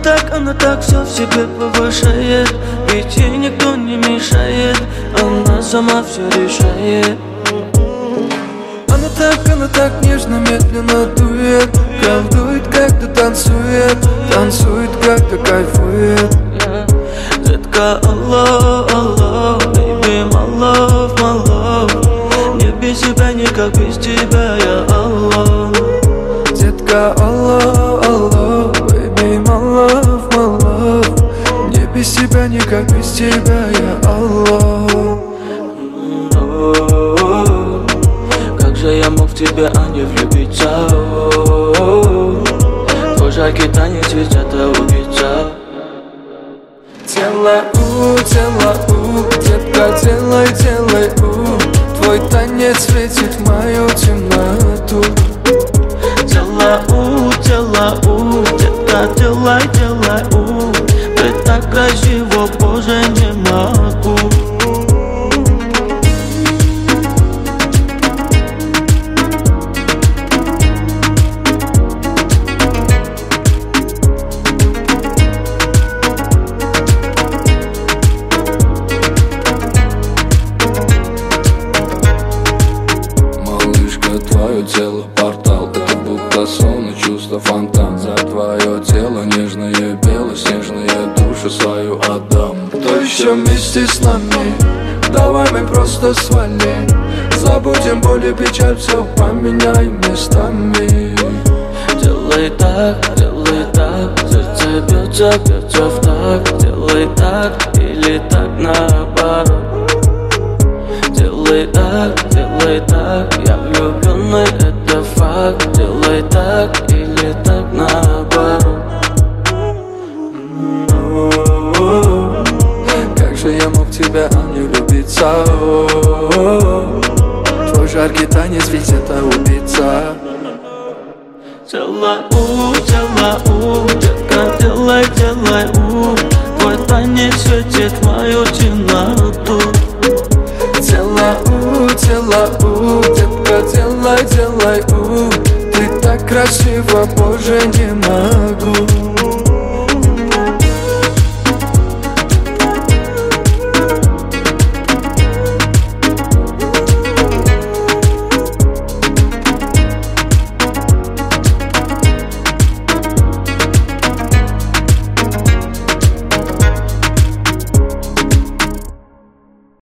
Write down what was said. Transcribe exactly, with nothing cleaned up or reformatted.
так, она так все в себе повышает, ведь ей никто не мешает, она сама все решает. Она так, она так нежно, медленно дует, колдует, когда танцует, танцует, когда кайфует. Детка, алло, алло, baby, my love, my love. Не без себя, никак без тебя, я алло. Детка, алло, алло, baby, my love, my love. Не без тебя, никак без тебя, я алло. Как же я мог в тебя, а не влюбиться? Твой жаркий танец ведь это убийца. Делай, у, делай, у, детка, делай, делай, у. Твой танец светит в мою темноту. Делай, у, делай, у, детка, делай, делай, у. Ты так красиво, боже, не могу. Твое тело портал, это будто сон и чувство фонтан. За твое тело нежное, белоснежное, душу свою отдам. Кто еще вместе с нами? Давай мы просто свалим, забудем боль и печаль, все поменяем местами. Делай так, делай так, сердце бьется, бьется в такт. Делай так или так наоборот. Делай так, делай так, я влюбленный, это факт. Делай так или так наоборот. Как же я мог в тебя, а не влюбиться? Твой жаркий танец, ведь это убийца. Делай, у, делай, у, детка, делай, делай, у. Твой танец светит в мою темноту.